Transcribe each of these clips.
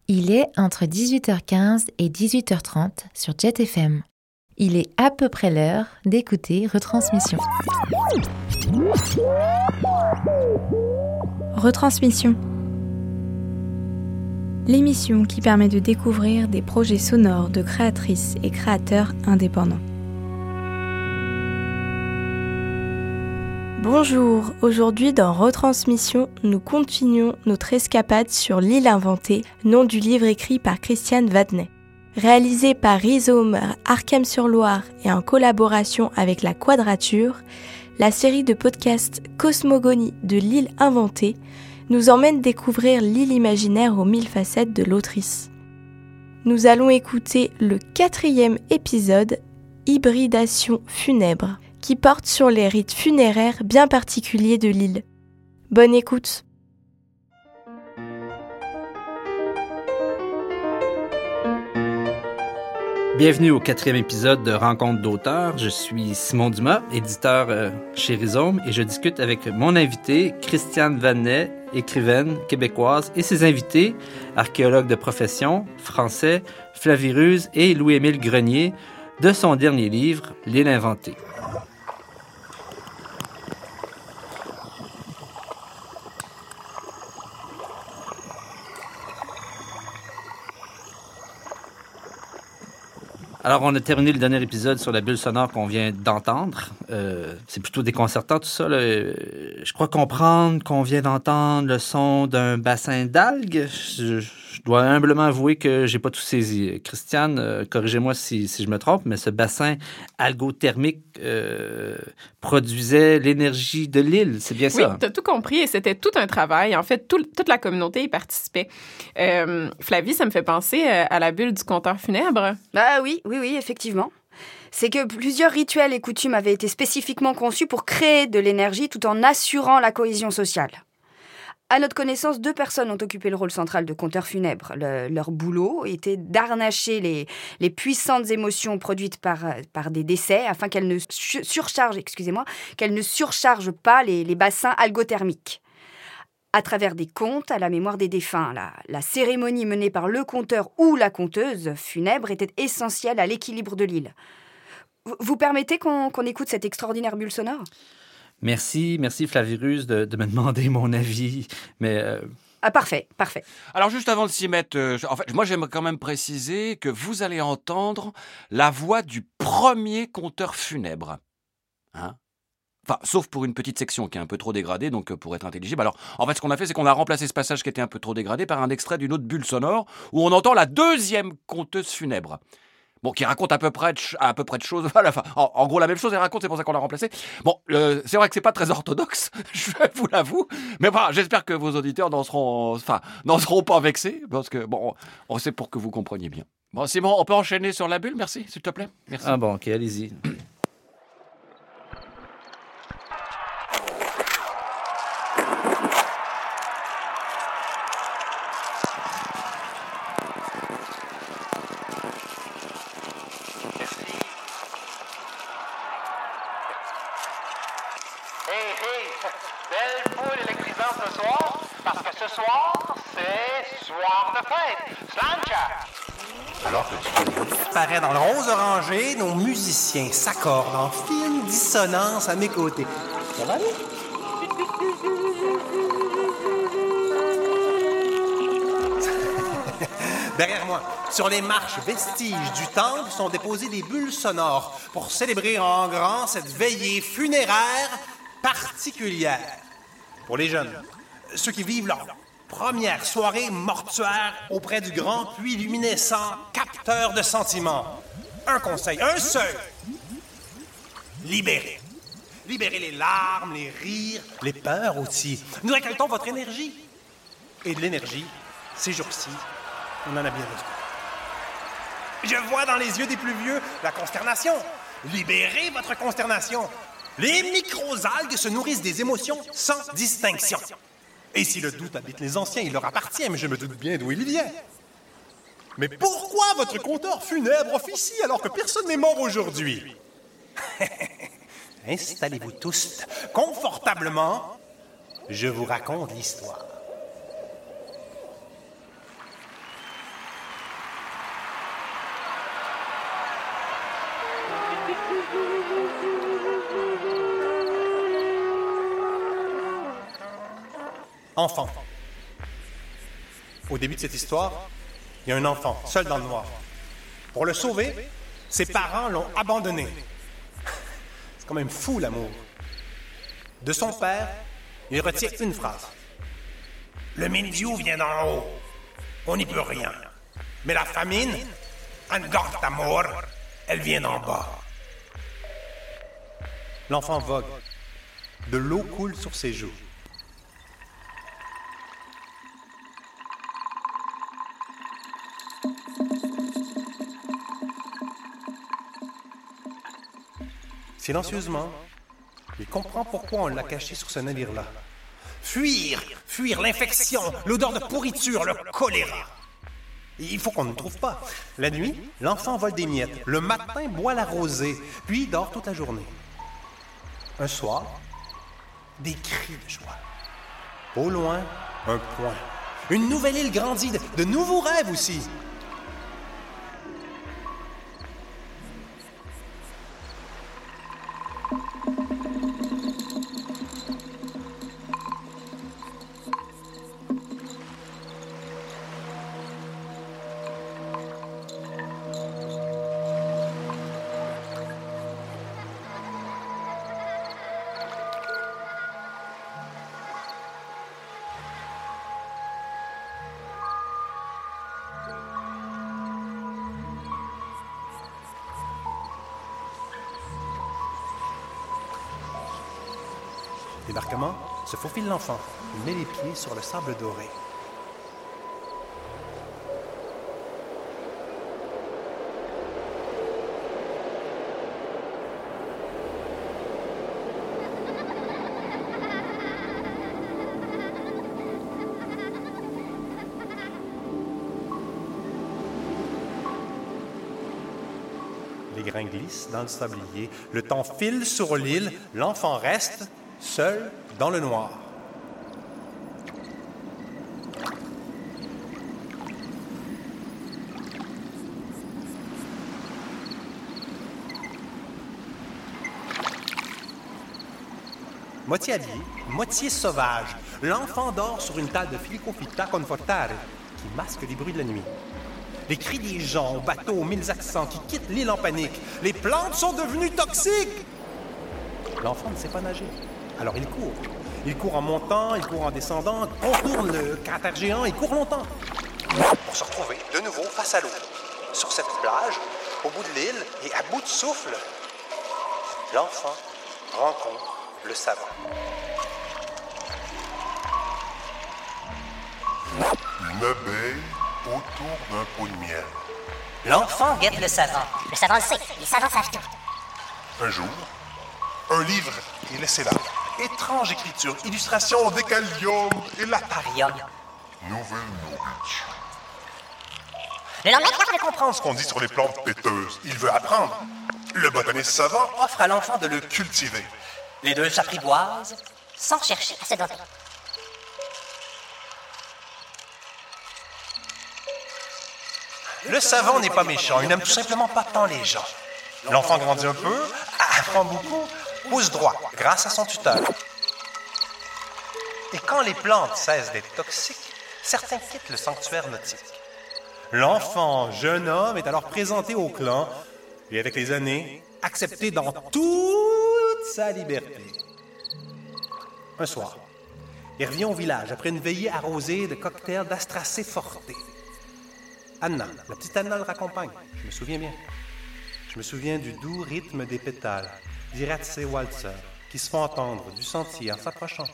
Il est entre 18h15 et 18h30 sur Jet FM. Il est à peu près l'heure d'écouter Retransmission. Retransmission. L'émission qui permet de découvrir des projets sonores de créatrices et créateurs indépendants. Bonjour, aujourd'hui dans Retransmission, nous continuons notre escapade sur l'île inventée, nom du livre écrit par Christiane Vadnet. Réalisé par Rhizome Arkham-sur-Loire et en collaboration avec La Quadrature, la série de podcasts Cosmogonie de l'île inventée nous emmène découvrir l'île imaginaire aux 1000 facettes de l'autrice. Nous allons écouter le 4e épisode, Hybridation funèbre, qui porte sur les rites funéraires bien particuliers de l'île. Bonne écoute. Bienvenue au 4e épisode de Rencontre d'auteurs. Je suis Simon Dumas, éditeur chez Rhizome, et je discute avec mon invité, Christiane Vadnet, écrivaine québécoise, et ses invités, archéologues de profession, français, Flavie Ruse et Louis-Émile Grenier, de son dernier livre, L'île inventée. Alors, on a terminé le dernier épisode sur la bulle sonore qu'on vient d'entendre. C'est plutôt déconcertant tout ça, là. Je crois comprendre qu'on vient d'entendre le son d'un bassin d'algues. Je dois humblement avouer que j'ai pas tout saisi. Christiane, corrigez-moi si je me trompe, mais ce bassin algothermique produisait l'énergie de l'île, c'est bien ça? Oui, tu as tout compris et c'était tout un travail. En fait, toute la communauté y participait. Flavie, ça me fait penser à la bulle du compteur funèbre. Ah oui, effectivement. C'est que plusieurs rituels et coutumes avaient été spécifiquement conçus pour créer de l'énergie tout en assurant la cohésion sociale. À notre connaissance, 2 personnes ont occupé le rôle central de compteur funèbre. Leur boulot était d'harnacher les puissantes émotions produites par des décès afin qu'elles ne surchargent pas les bassins algothermiques. À travers des contes à la mémoire des défunts, la cérémonie menée par le conteur ou la conteuse funèbre était essentielle à l'équilibre de l'île. Vous permettez qu'on écoute cette extraordinaire bulle sonore ? Merci Flavie Ruse de me demander mon avis, mais... Ah, parfait. Alors, juste avant de s'y mettre, moi, j'aimerais quand même préciser que vous allez entendre la voix du premier conteur funèbre. Hein ? Enfin, sauf pour une petite section qui est un peu trop dégradée, donc pour être intelligible. Alors, en fait, ce qu'on a fait, c'est qu'on a remplacé ce passage qui était un peu trop dégradé par un extrait d'une autre bulle sonore où on entend la 2e conteuse funèbre. Bon, qui raconte à peu près de choses. Voilà, enfin, en gros, la même chose, elle raconte, c'est pour ça qu'on l'a remplacé. Bon, c'est vrai que c'est pas très orthodoxe, je vous l'avoue. Mais voilà, j'espère que vos auditeurs n'en seront pas vexés, parce que, bon, on sait pour que vous compreniez bien. Bon, Simon, on peut enchaîner sur la bulle, merci, s'il te plaît. Merci. Ah bon, ok, allez-y. Belle foule électrisante ce soir, parce que ce soir, c'est soir de fête. Slancha! Alors que tu disparaît dans le rose orangé, nos musiciens s'accordent en fine dissonance à mes côtés. Ça va aller? Derrière moi, sur les marches vestiges du temple, sont déposées des bulles sonores pour célébrer en grand cette veillée funéraire particulière. Pour les jeunes, ceux qui vivent leur première soirée mortuaire auprès du grand puits luminescent capteur de sentiments. Un conseil, un seul. Libérez. Libérez les larmes, les rires, les peurs aussi. Nous récoltons votre énergie. Et de l'énergie, ces jours-ci, on en a bien besoin. Je vois dans les yeux des plus vieux la consternation. Libérez votre consternation. Les micro-algues se nourrissent des émotions sans distinction. Et si le doute habite les anciens, il leur appartient, mais je me doute bien d'où il vient. Mais pourquoi votre compteur funèbre officie alors que personne n'est mort aujourd'hui? Installez-vous tous confortablement. Je vous raconte l'histoire. enfant. Au début de cette histoire, il y a un enfant, seul dans le noir. Pour le sauver, ses parents l'ont abandonné. C'est quand même fou, l'amour. De son père, il retient une phrase. Le mildiou vient d'en haut. On n'y peut rien. Mais la famine, un dort d'amour, elle vient d'en bas. L'enfant vogue. De l'eau coule sur ses joues. Silencieusement, il comprend pourquoi on l'a caché sur ce navire-là. Fuir! Fuir l'infection, l'odeur de pourriture, le choléra. Il faut qu'on ne le trouve pas. La nuit, l'enfant vole des miettes. Le matin, boit la rosée, puis dort toute la journée. Un soir, des cris de joie. Au loin, un point. Une nouvelle île grandit, de nouveaux rêves aussi. Débarquement, se faufile l'enfant. Il met les pieds sur le sable doré. Les grains glissent dans le sablier. Le temps file sur l'île. L'enfant reste seul dans le noir. Moitié habillé, moitié sauvage, l'enfant dort sur une table de filicofita confortare qui masque les bruits de la nuit. Les cris des gens au bateau aux 1000 accents qui quittent l'île en panique. Les plantes sont devenues toxiques! L'enfant ne sait pas nager. Alors il court. Il court en montant, il court en descendant, contourne le cratère géant, il court longtemps. Pour se retrouver de nouveau face à l'eau. Sur cette plage, au bout de l'île et à bout de souffle, l'enfant rencontre le savant. Une abeille autour d'un pot de miel. L'enfant guette le savant. Le savant le sait, les savants savent tout. Un jour, un livre est laissé là. Étrange écriture, illustration, décalium et la Parium. nouvelle nourriture. Le lendemain, Il veut comprendre ce qu'on dit sur les plantes péteuses. Il veut apprendre. Le botaniste savant offre à l'enfant de le cultiver. les deux s'apprivoisent sans chercher à se dompter. Le savant n'est pas méchant, il n'aime tout simplement pas tant les gens. L'enfant grandit un peu, apprend beaucoup, pousse droit grâce à son tuteur. Et quand les plantes cessent d'être toxiques, certains quittent le sanctuaire nautique. L'enfant, jeune homme, est alors présenté au clan et avec les années, accepté dans toute sa liberté. Un soir, il revient au village après une veillée arrosée de cocktails d'Astracé Forte. Anna, la petite Anna le raccompagne, je me souviens bien. Je me souviens du doux rythme des pétales, d'Iratse Walzer, qui se font entendre du sentier en s'approchant.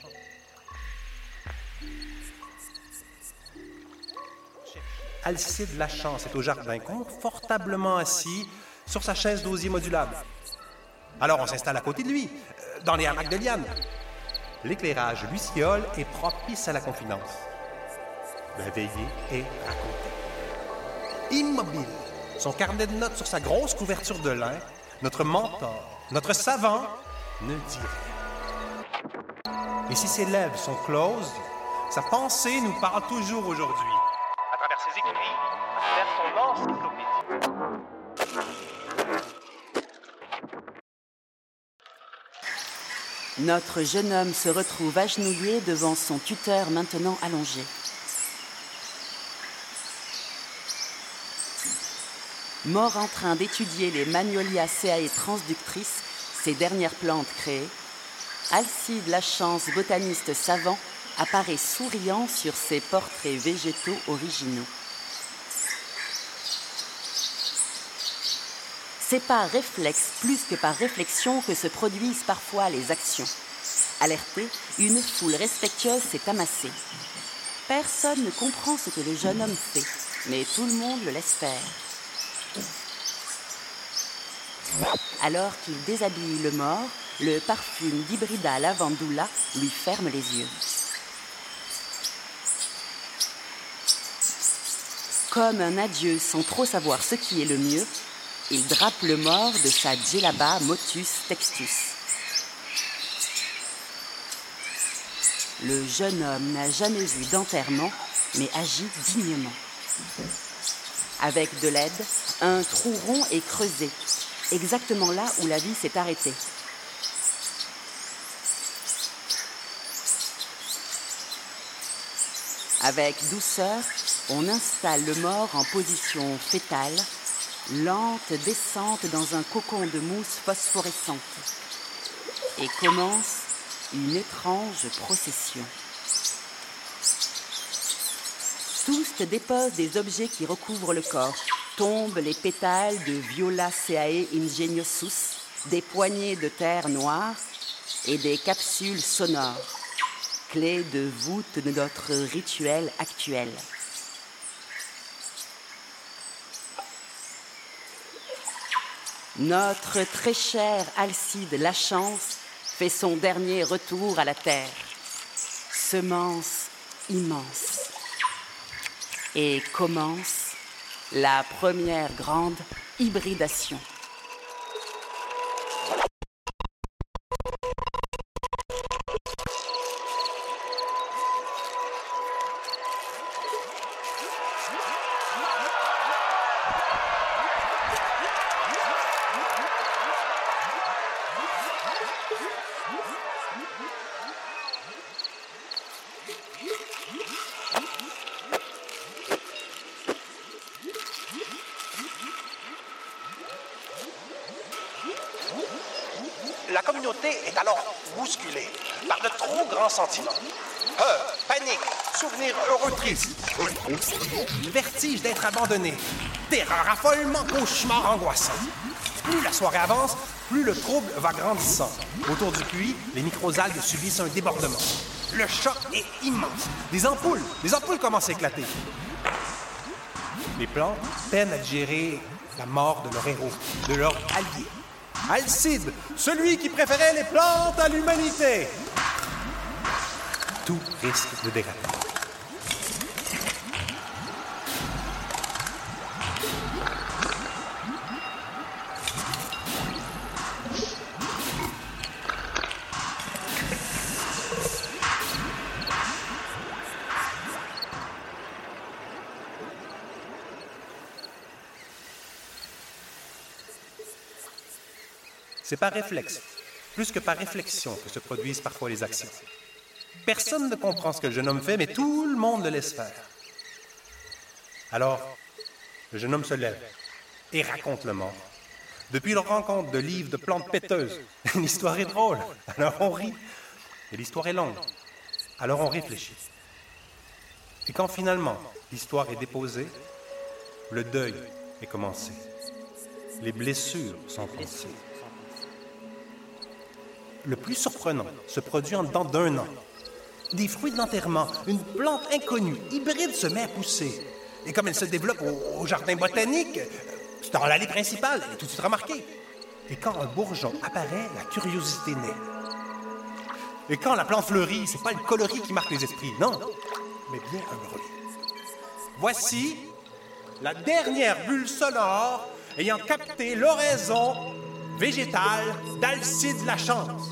Alcide Lachance est au jardin, confortablement assis sur sa chaise d'osier modulable. Alors on s'installe à côté de lui, dans les hamacs de liane. L'éclairage luciole est propice à la confidence. La veillée est racontée. Immobile, son carnet de notes sur sa grosse couverture de lin, notre mentor, notre savant, ne dit rien. Et si ses lèvres sont closes, sa pensée nous parle toujours aujourd'hui. À travers ses écrits, à travers son encyclopédie. Notre jeune homme se retrouve agenouillé devant son tuteur maintenant allongé. Mort en train d'étudier les Magnoliaceae transductrices, ces dernières plantes créées, Alcide Lachance, botaniste savant, apparaît souriant sur ses portraits végétaux originaux. C'est par réflexe plus que par réflexion que se produisent parfois les actions. Alertée, une foule respectueuse s'est amassée. Personne ne comprend ce que le jeune homme fait, mais tout le monde le laisse faire. Alors qu'il déshabille le mort, le parfum d'Hybrida lavandula lui ferme les yeux. Comme un adieu sans trop savoir ce qui est le mieux, il drape le mort de sa djellaba motus textus. Le jeune homme n'a jamais vu d'enterrement, mais agit dignement. Avec de l'aide, un trou rond est creusé, exactement là où la vie s'est arrêtée. Avec douceur, on installe le mort en position fétale, lente descente dans un cocon de mousse phosphorescente. Et commence une étrange procession. Tous déposent des objets qui recouvrent le corps. Tombent les pétales de Violaceae ingeniosus, des poignées de terre noire et des capsules sonores, clés de voûte de notre rituel actuel. Notre très cher Alcide Lachance fait son dernier retour à la terre. Semence immense. Et commence la première grande hybridation. La communauté est alors bousculée par de trop grands sentiments. Peur, panique, souvenirs heureux tristes. Vertige d'être abandonné. Terreur, affolement, cauchemar angoissant. Plus la soirée avance, plus le trouble va grandissant. Autour du puits, les microalgues subissent un débordement. Le choc est immense. Des ampoules commencent à éclater. Les plantes peinent à digérer la mort de leur héros, de leur allié. Alcide, celui qui préférait les plantes à l'humanité. Tout risque de déraper. C'est par réflexe, plus que par réflexion, que se produisent parfois les actions. Personne ne comprend ce que le jeune homme fait, mais tout le monde le laisse faire. Alors, le jeune homme se lève et raconte le mort. Depuis leur rencontre de livres de plantes péteuses, l'histoire est drôle, alors on rit. Et l'histoire est longue, alors on réfléchit. Et quand finalement l'histoire est déposée, le deuil est commencé. Les blessures sont passées. Le plus surprenant se produit en dedans d'un an. Des fruits de l'enterrement, une plante inconnue, hybride, se met à pousser. Et comme elle se développe au jardin botanique, c'est dans l'allée principale, elle est tout de suite remarquée. Et quand un bourgeon apparaît, la curiosité naît. Et quand la plante fleurit, c'est pas le coloris qui marque les esprits, non, mais bien un bruit. Voici la dernière bulle sonore ayant capté l'oraison végétale d'Alcide Lachance.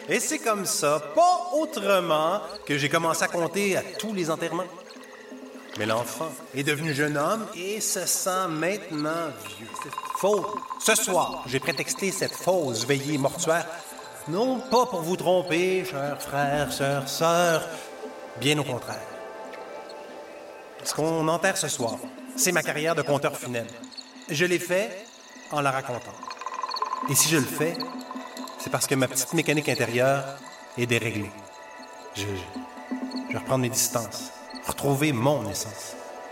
Et c'est comme ça, pas autrement, que j'ai commencé à compter à tous les enterrements. Mais l'enfant est devenu jeune homme et se sent maintenant vieux. Faute. Ce soir, j'ai prétexté cette fausse veillée mortuaire, non pas pour vous tromper, chers frères, sœurs, bien au contraire. Ce qu'on enterre ce soir, c'est ma carrière de conteur funèbre. Je l'ai fait en la racontant. Et si je le fais, c'est parce que ma petite mécanique intérieure est déréglée. Je vais reprendre mes distances, retrouver mon essence.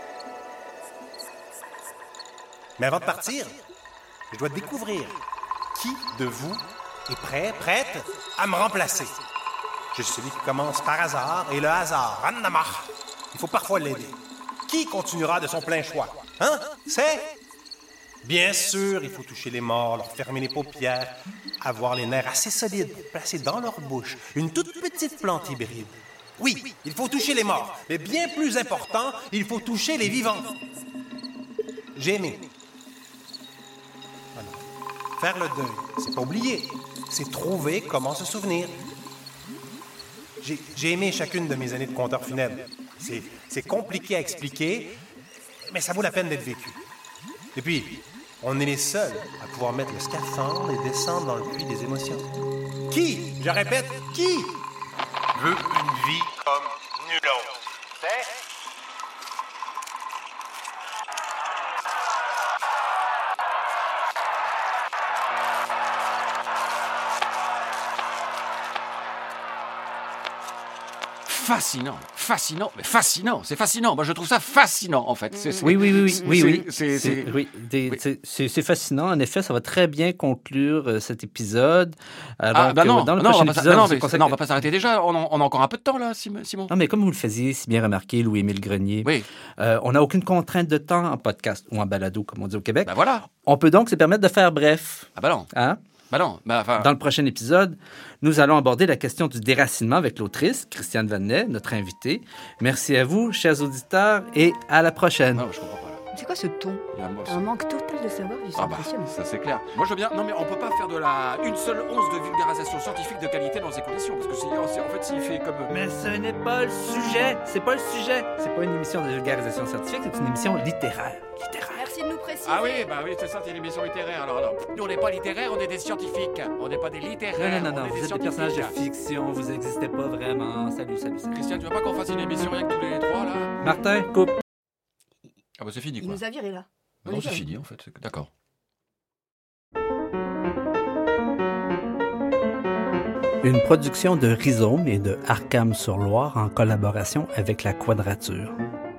Mais avant de partir, je dois découvrir qui de vous est prête à me remplacer. Je suis celui qui commence par hasard, et le hasard, Annamach, il faut parfois l'aider. Qui continuera de son plein choix? Hein? C'est... Bien sûr, il faut toucher les morts, leur fermer les paupières, avoir les nerfs assez solides pour placer dans leur bouche une toute petite plante hybride. Oui, il faut toucher les morts, mais bien plus important, il faut toucher les vivants. J'ai aimé. Alors, faire le deuil, c'est pas oublier, c'est trouver comment se souvenir. J'ai aimé chacune de mes années de conteur funèbre. C'est compliqué à expliquer, mais ça vaut la peine d'être vécu. Et puis, on est les seuls à pouvoir mettre le scaphandre et descendre dans le puits des émotions. Qui, je répète, qui veut une vie comme nulle autre? C'est... Fascinant, mais fascinant, c'est fascinant. Moi, je trouve ça fascinant, en fait. Oui. C'est fascinant. En effet, ça va très bien conclure cet épisode. Dans le prochain épisode, on va pas s'arrêter déjà. On a encore un peu de temps, là, Simon. Non, mais comme vous le faisiez si bien remarqué, Louis-Émile Grenier, oui. On n'a aucune contrainte de temps en podcast ou en balado, comme on dit au Québec. Ben voilà. On peut donc se permettre de faire bref. Ah ben non. Hein? Dans le prochain épisode, nous allons aborder la question du déracinement avec l'autrice, Christiane Vadnet, notre invitée. Merci à vous, chers auditeurs, et à la prochaine. Non, je comprends pas. C'est quoi ce ton? Un manque total de savoir du impressionnant. Ça c'est clair. Moi je veux bien. Non mais on peut pas faire de une seule once de vulgarisation scientifique de qualité dans ces conditions parce que en fait s'il fait comme. Mais ce n'est pas le sujet. C'est pas le sujet. C'est pas une émission de vulgarisation scientifique. C'est une émission littéraire. Merci de nous préciser. Ah oui, c'est ça, c'est une émission littéraire. Alors, nous on n'est pas littéraires, on est des scientifiques. On n'est pas des littéraires. Non. Vous êtes des personnages de fiction. Vous n'existez pas vraiment. Salut. Christian, tu veux pas qu'on fasse une émission rien que tous les trois là? Martin, coupe. Ah bah c'est fini quoi. Il nous a virés là. Non, c'est fini en fait, d'accord. Une production de Rhizome et de Arkham-sur-Loire en collaboration avec la Quadrature.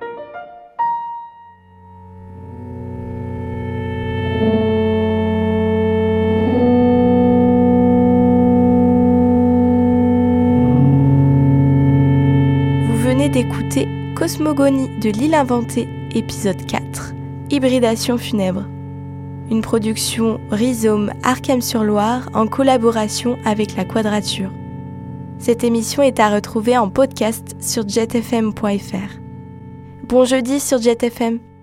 Vous venez d'écouter Cosmogonie de l'île inventée, épisode 4, Hybridation funèbre. Une production Rhizome Arkham-sur-Loire en collaboration avec la Quadrature. Cette émission est à retrouver en podcast sur jetfm.fr. Bon jeudi sur JetFM.